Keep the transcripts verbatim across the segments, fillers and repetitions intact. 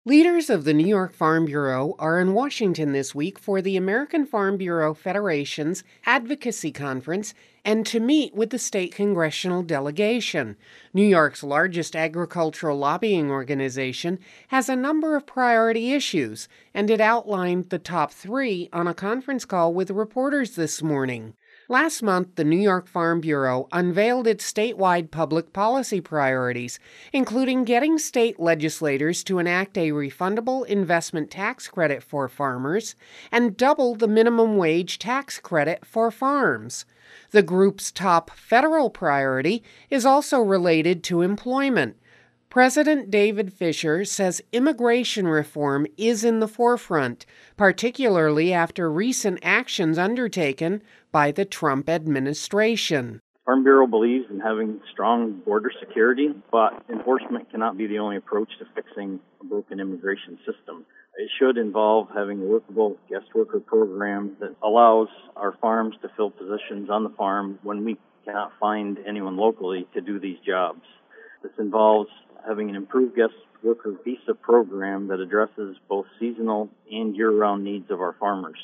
Leaders of the New York Farm Bureau are in Washington this week for the American Farm Bureau Federation's Advocacy Conference and to meet with the state congressional delegation. New York's largest agricultural lobbying organization has a number of priority issues, and it outlined the top three on a conference call with reporters this morning. Last month, the New York Farm Bureau unveiled its statewide public policy priorities, including getting state legislators to enact a refundable investment tax credit for farmers and double the minimum wage tax credit for farms. The group's top federal priority is also related to employment. President David Fisher says immigration reform is in the forefront, particularly after recent actions undertaken by the Trump administration. Farm Bureau believes in having strong border security, but enforcement cannot be the only approach to fixing a broken immigration system. It should involve having a workable guest worker program that allows our farms to fill positions on the farm when we cannot find anyone locally to do these jobs. This involves having an improved guest worker visa program that addresses both seasonal and year-round needs of our farmers.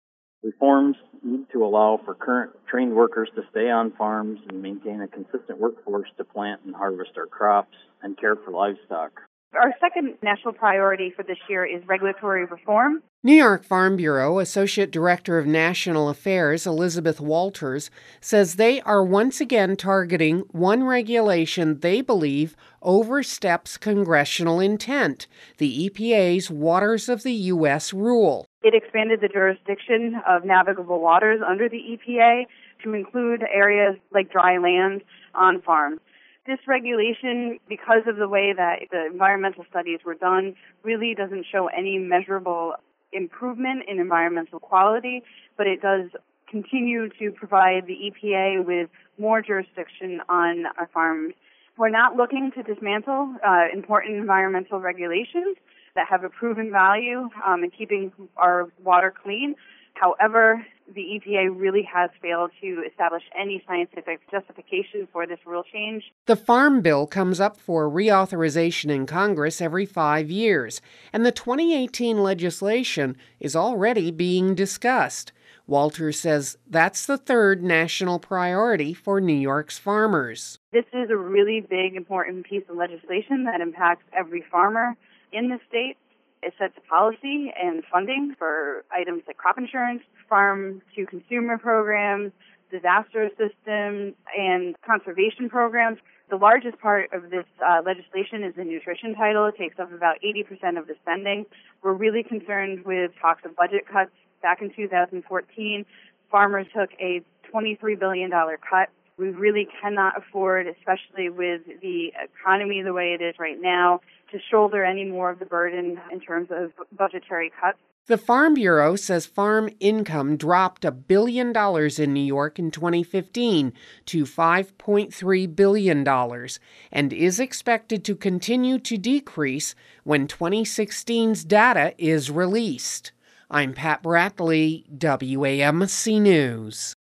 Reforms need to allow for current trained workers to stay on farms and maintain a consistent workforce to plant and harvest our crops and care for livestock. Our second national priority for this year is regulatory reform. New York Farm Bureau Associate Director of National Affairs Elizabeth Walters says they are once again targeting one regulation they believe oversteps congressional intent, the E P A's Waters of the U S rule. It expanded the jurisdiction of navigable waters under the E P A to include areas like dry land on farms. This regulation, because of the way that the environmental studies were done, really doesn't show any measurable improvement in environmental quality, but it does continue to provide the E P A with more jurisdiction on our farms. We're not looking to dismantle uh, important environmental regulations that have a proven value um, in keeping our water clean. However, the E P A really has failed to establish any scientific justification for this rule change. The Farm Bill comes up for reauthorization in Congress every five years, and the twenty eighteen legislation is already being discussed. Walters says that's the third national priority for New York's farmers. This is a really big, important piece of legislation that impacts every farmer in the state. It sets policy and funding for items like crop insurance, farm-to-consumer programs, disaster assistance, and conservation programs. The largest part of this uh, legislation is the nutrition title. It takes up about eighty percent of the spending. We're really concerned with talks of budget cuts. Back in two thousand fourteen, farmers took a twenty-three billion dollars cut. We really cannot afford, especially with the economy the way it is right now, to shoulder any more of the burden in terms of budgetary cuts. The Farm Bureau says farm income dropped a billion dollars in New York in twenty fifteen to five point three billion dollars and is expected to continue to decrease when twenty sixteen's data is released. I'm Pat Bradley, W A M C News.